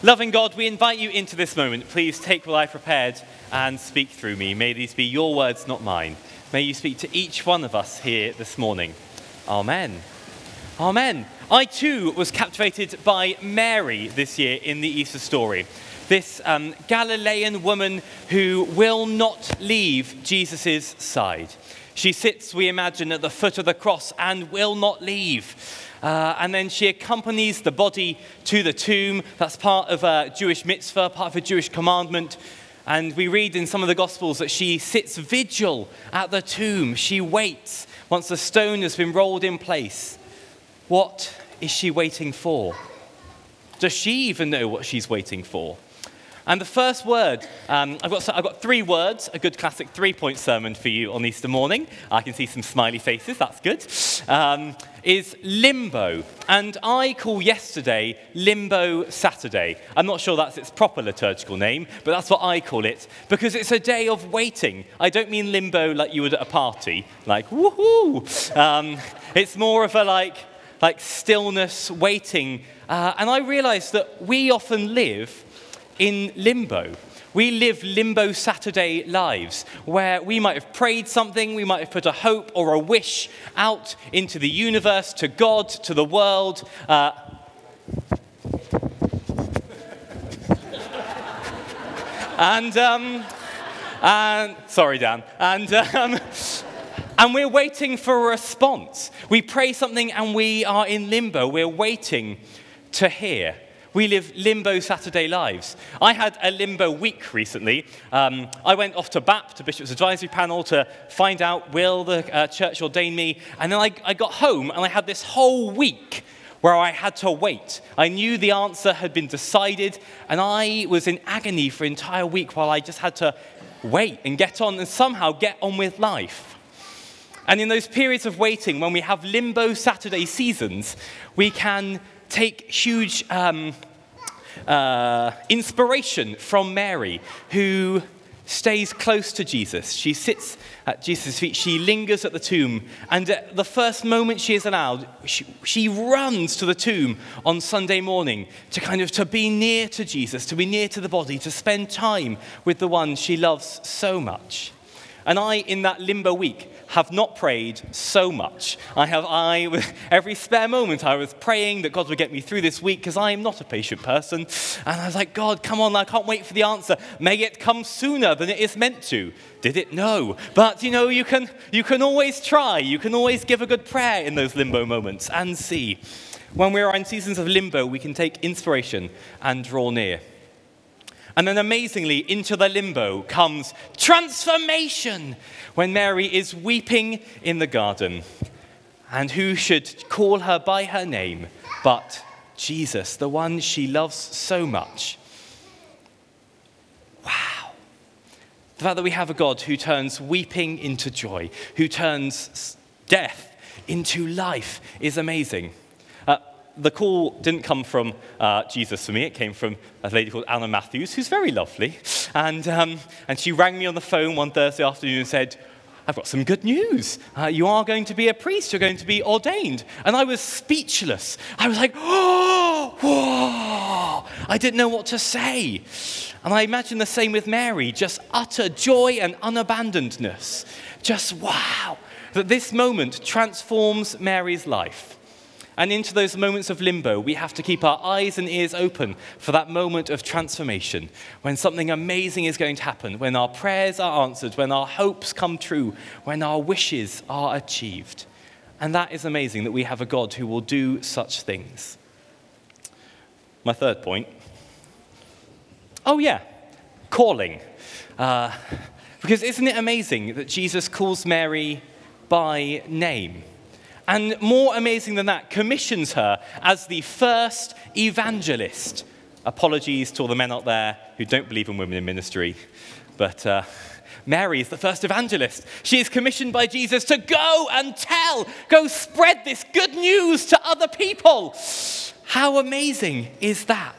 Loving God, we invite you into this moment. Please take what I prepared and speak through me. May these be your words, not mine. May you speak to each one of us here this morning. Amen. Amen. I too was captivated by Mary this year in the Easter story. This Galilean woman who will not leave Jesus' side. She sits, we imagine, at the foot of the cross and will not leave. And then she accompanies the body to the tomb. That's part of a Jewish mitzvah, part of a Jewish commandment. And we read in some of the Gospels that she sits vigil at the tomb. She waits once the stone has been rolled in place. What is she waiting for? Does she even know what she's waiting for? And the first word, I've got 3 words, a good classic 3-point sermon for you on Easter morning. I can see some smiley faces, that's good. Is limbo. And I call yesterday Limbo Saturday. I'm not sure that's its proper liturgical name, but that's what I call it, because it's a day of waiting. I don't mean limbo like you would at a party, like woohoo. It's more of a like stillness, waiting. And I realised that we often live in limbo. We live limbo Saturday lives where we might have prayed something, we might have put a hope or a wish out into the universe, to God, to the world. Sorry, Dan. And we're waiting for a response. We pray something and we are in limbo. We're waiting to hear. We live limbo Saturday lives. I had a limbo week recently. I went off to BAP, to Bishop's Advisory Panel, to find out, will the church ordain me? And then I got home and I had this whole week where I had to wait. I knew the answer had been decided and I was in agony for an entire week while I just had to wait and get on and somehow get on with life. And in those periods of waiting, when we have limbo Saturday seasons, we can take huge inspiration from Mary, who stays close to Jesus. She sits at Jesus' feet. She lingers at the tomb. And at the first moment she is allowed, she runs to the tomb on Sunday morning to be near to Jesus, to be near to the body, to spend time with the one she loves so much. And I, in that limbo week, have not prayed so much. Every spare moment I was praying that God would get me through this week because I am not a patient person. And I was like, God, come on, I can't wait for the answer. May it come sooner than it is meant to. Did it? No. But, you can always try. You can always give a good prayer in those limbo moments and see. When we are in seasons of limbo, we can take inspiration and draw near. And then amazingly, into the limbo comes transformation when Mary is weeping in the garden. And who should call her by her name but Jesus, the one she loves so much. Wow. The fact that we have a God who turns weeping into joy, who turns death into life is amazing. The call didn't come from Jesus for me. It came from a lady called Anna Matthews, who's very lovely. And she rang me on the phone one Thursday afternoon and said, I've got some good news. You are going to be a priest. You're going to be ordained. And I was speechless. I was like, oh, whoa. I didn't know what to say. And I imagine the same with Mary, just utter joy and unabandonedness. Just wow. That this moment transforms Mary's life. And into those moments of limbo, we have to keep our eyes and ears open for that moment of transformation, when something amazing is going to happen, when our prayers are answered, when our hopes come true, when our wishes are achieved. And that is amazing that we have a God who will do such things. My third point. Oh yeah, calling. Because isn't it amazing that Jesus calls Mary by name? And more amazing than that, commissions her as the first evangelist. Apologies to all the men out there who don't believe in women in ministry, but Mary is the first evangelist. She is commissioned by Jesus to go and go spread this good news to other people. How amazing is that?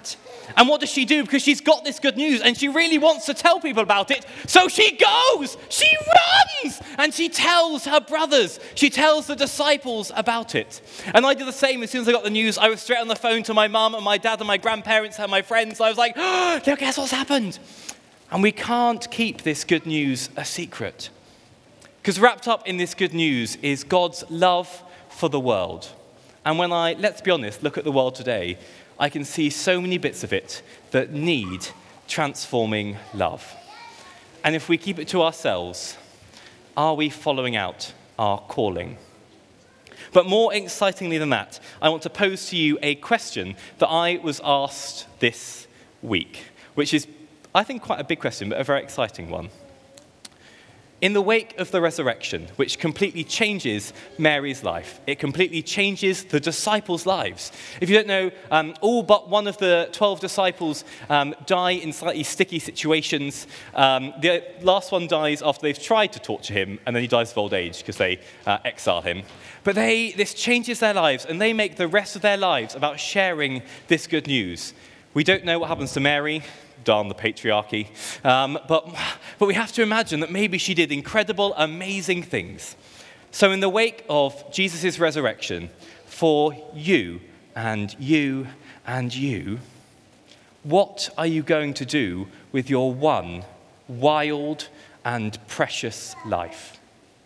And what does she do? Because she's got this good news and she really wants to tell people about it. So she goes, she runs, and she tells her brothers, she tells the disciples about it. And I did the same as soon as I got the news. I was straight on the phone to my mum and my dad and my grandparents and my friends. I was like, oh, guess what's happened? And we can't keep this good news a secret. Because wrapped up in this good news is God's love for the world. And when I, let's be honest, look at the world today, I can see so many bits of it that need transforming love. And if we keep it to ourselves, are we following out our calling? But more excitingly than that, I want to pose to you a question that I was asked this week, which is, I think, quite a big question, but a very exciting one. In the wake of the resurrection, which completely changes Mary's life, it completely changes the disciples' lives. If you don't know, all but one of the 12 disciples die in slightly sticky situations. The last one dies after they've tried to torture him, and then he dies of old age because they exile him. But this changes their lives, and they make the rest of their lives about sharing this good news. We don't know what happens to Mary. Darn the patriarchy. But we have to imagine that maybe she did incredible, amazing things. So in the wake of Jesus' resurrection, for you and you and you, what are you going to do with your one wild and precious life?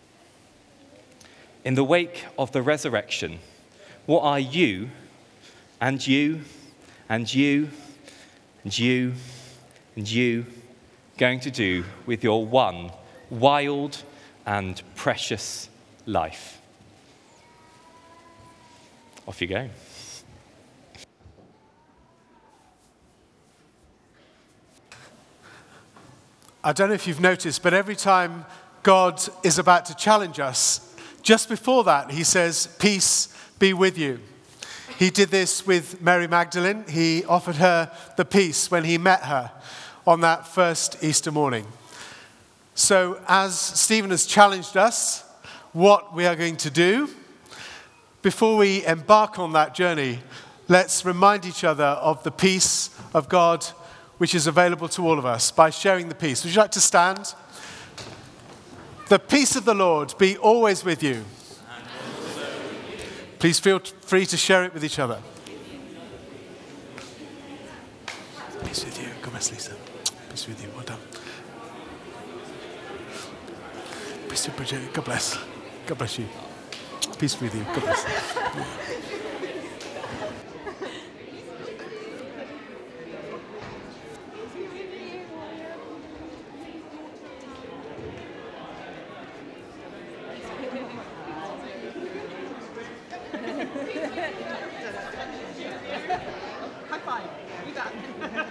In the wake of the resurrection, what are you and you and you and you and you going to do with your one wild and precious life? Off you go. I don't know if you've noticed, but every time God is about to challenge us, just before that, he says, "Peace be with you." He did this with Mary Magdalene. He offered her the peace when he met her on that first Easter morning. So as Stephen has challenged us, what we are going to do, before we embark on that journey, let's remind each other of the peace of God which is available to all of us by sharing the peace. Would you like to stand? The peace of the Lord be always with you. Please feel free to share it with each other. Peace with you. God bless Lisa. Peace with you. Well done. Peace with Bridget. God bless. God bless you. Peace with you. God bless. High five. You got it.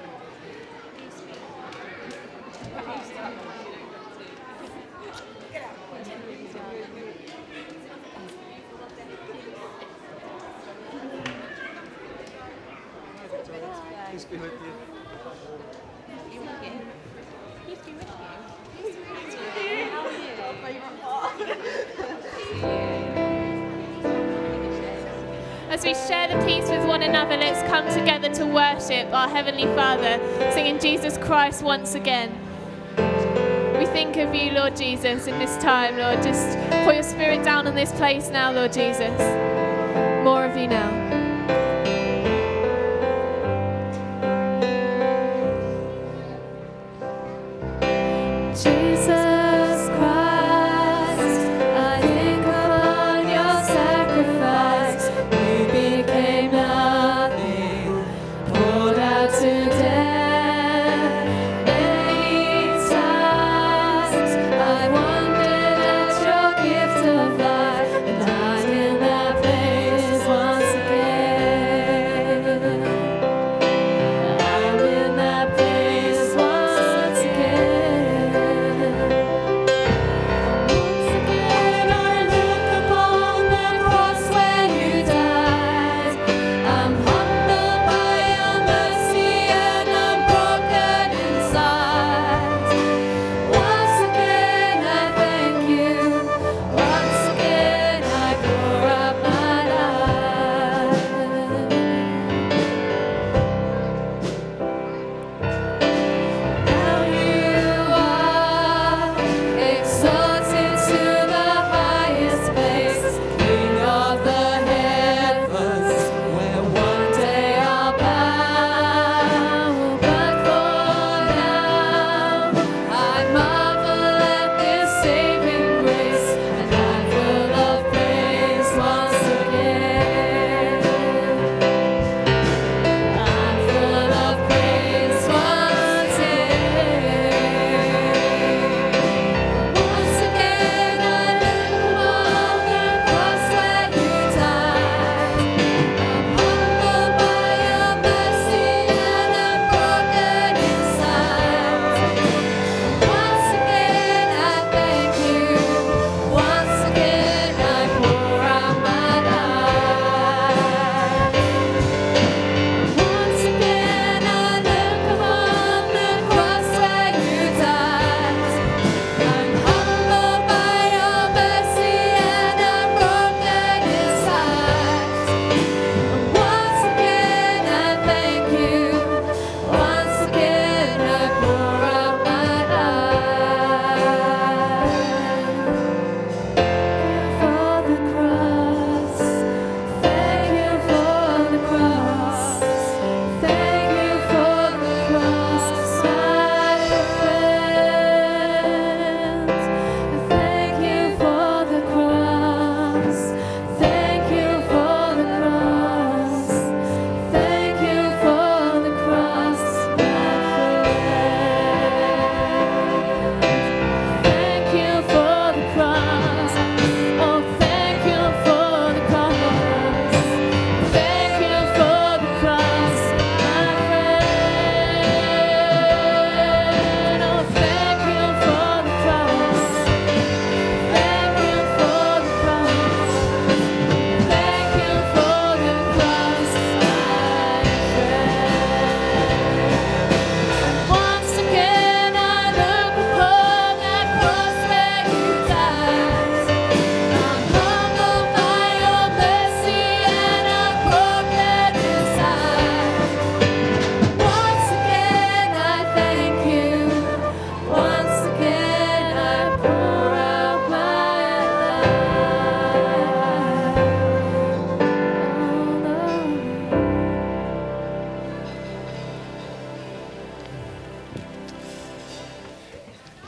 Peace be with you. Peace be with you. Peace be with you. How are you? As we share the peace with one another, let's come together to worship our Heavenly Father, singing Jesus Christ once again. We think of you, Lord Jesus, in this time, Lord. Just pour your Spirit down on this place now, Lord Jesus. More of you now. Jesus Christ, I think upon your sacrifice. You became nothing, poured out to death. Many times I wondered at your gift of life, and I'm in that place once again.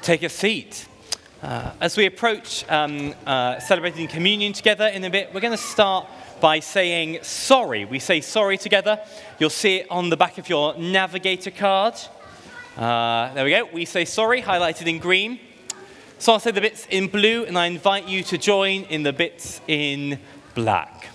take a seat. As we approach celebrating communion together in a bit, we're going to start by saying sorry. We say sorry together. You'll see it on the back of your navigator card. There we go. We say sorry, highlighted in green. So I'll say the bits in blue, and I invite you to join in the bits in black.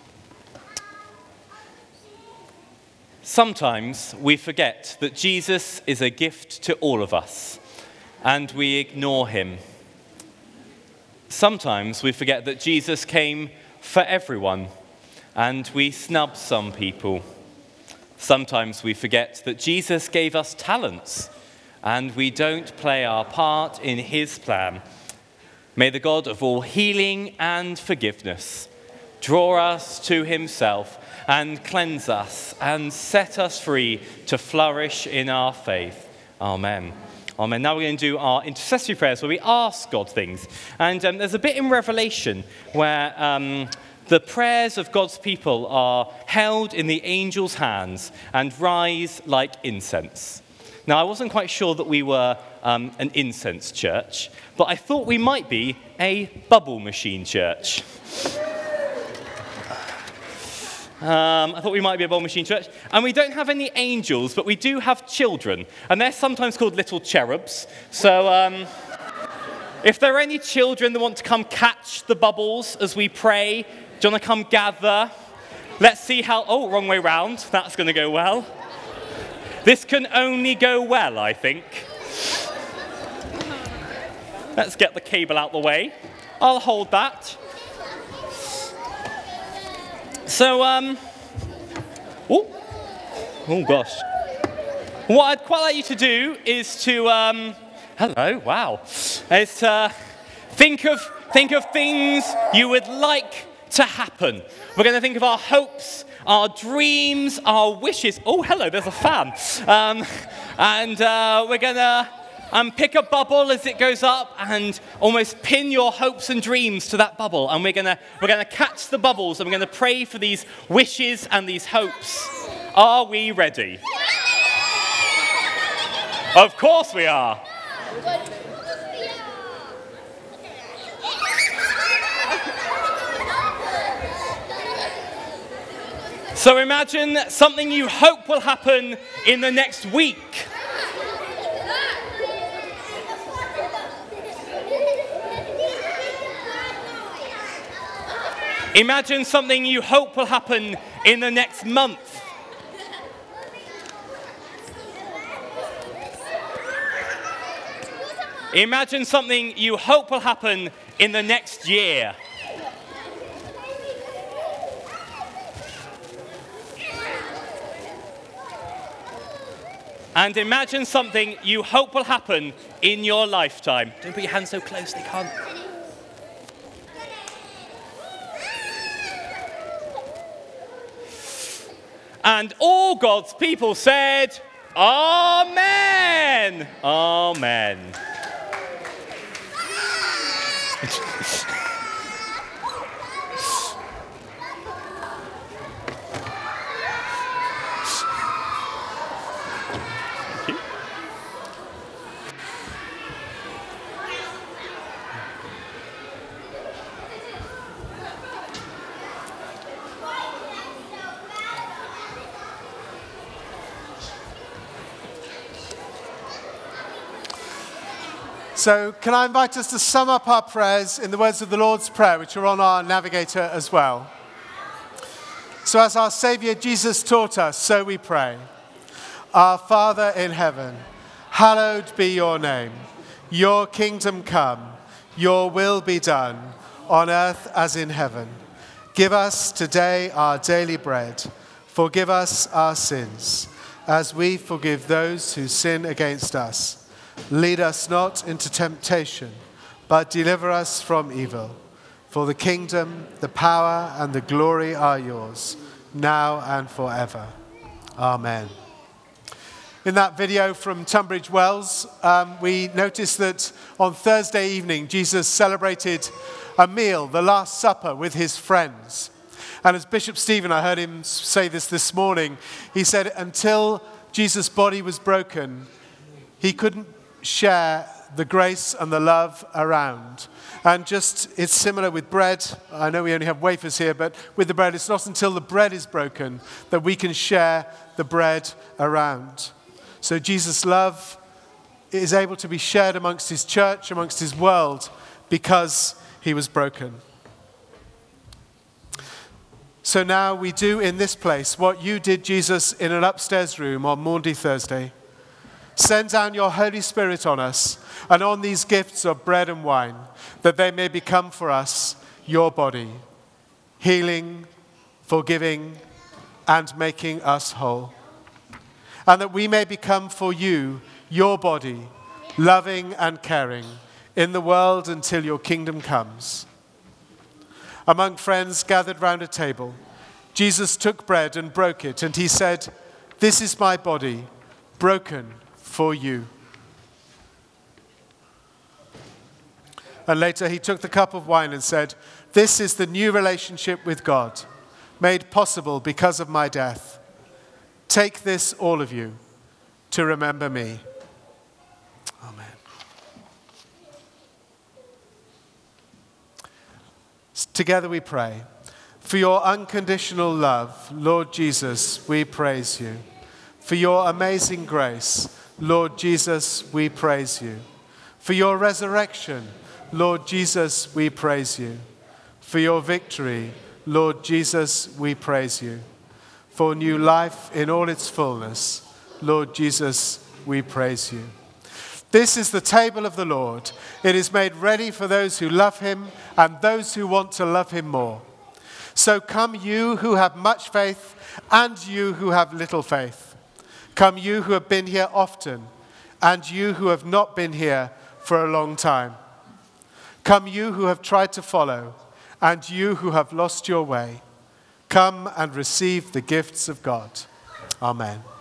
Sometimes we forget that Jesus is a gift to all of us, and we ignore him. Sometimes we forget that Jesus came for everyone, and we snub some people. Sometimes we forget that Jesus gave us talents, and we don't play our part in his plan. May the God of all healing and forgiveness draw us to himself and cleanse us and set us free to flourish in our faith. Amen. Amen. Now we're going to do our intercessory prayers where we ask God things. And there's a bit in Revelation where the prayers of God's people are held in the angels' hands and rise like incense. Now, I wasn't quite sure that we were an incense church, but I thought we might be a bubble machine church. I thought we might be a bubble machine church. And we don't have any angels, but we do have children. And they're sometimes called little cherubs. So if there are any children that want to come catch the bubbles as we pray, do you want to come gather? Let's see how... Oh, wrong way round. That's going to go well. This can only go well, I think. Let's get the cable out the way. I'll hold that. So, oh gosh. What I'd quite like you to do is to, hello, wow, is to think of things you would like to happen. We're going to think of our hopes, our dreams, our wishes. Oh, hello, there's a fan. And we're going to pick a bubble as it goes up and almost pin your hopes and dreams to that bubble. And we're gonna catch the bubbles and we're gonna pray for these wishes and these hopes. Are we ready? Of course we are. So imagine something you hope will happen in the next week. Imagine something you hope will happen in the next month. Imagine something you hope will happen in the next year. And imagine something you hope will happen in your lifetime. Don't put your hands so close, they can't. And all God's people said, Amen. Amen. So can I invite us to sum up our prayers in the words of the Lord's Prayer, which are on our navigator as well. So as our Saviour Jesus taught us, so we pray. Our Father in heaven, hallowed be your name. Your kingdom come, your will be done, on earth as in heaven. Give us today our daily bread. Forgive us our sins, as we forgive those who sin against us. Lead us not into temptation, but deliver us from evil. For the kingdom, the power, and the glory are yours, now and forever. Amen. In that video from Tunbridge Wells, we noticed that on Thursday evening, Jesus celebrated a meal, the Last Supper, with his friends. And as Bishop Stephen, I heard him say this morning, he said until Jesus' body was broken, he couldn't share the grace and the love around. And just, it's similar with bread. I know we only have wafers here, but with the bread, it's not until the bread is broken that we can share the bread around. So Jesus' love is able to be shared amongst his church, amongst his world, because he was broken. So now we do in this place what you did, Jesus, in an upstairs room on Maundy Thursday. Send down your Holy Spirit on us and on these gifts of bread and wine, that they may become for us your body, healing, forgiving, and making us whole. And that we may become for you your body, loving and caring in the world until your kingdom comes. Among friends gathered round a table, Jesus took bread and broke it, and he said, "This is my body, broken for you." And later he took the cup of wine and said, "This is the new relationship with God, made possible because of my death. Take this, all of you, to remember me." Amen. Together we pray. For your unconditional love, Lord Jesus, we praise you. For your amazing grace, Lord Jesus, we praise you. For your resurrection, Lord Jesus, we praise you. For your victory, Lord Jesus, we praise you. For new life in all its fullness, Lord Jesus, we praise you. This is the table of the Lord. It is made ready for those who love him and those who want to love him more. So come you who have much faith and you who have little faith. Come you who have been here often and you who have not been here for a long time. Come you who have tried to follow and you who have lost your way. Come and receive the gifts of God. Amen.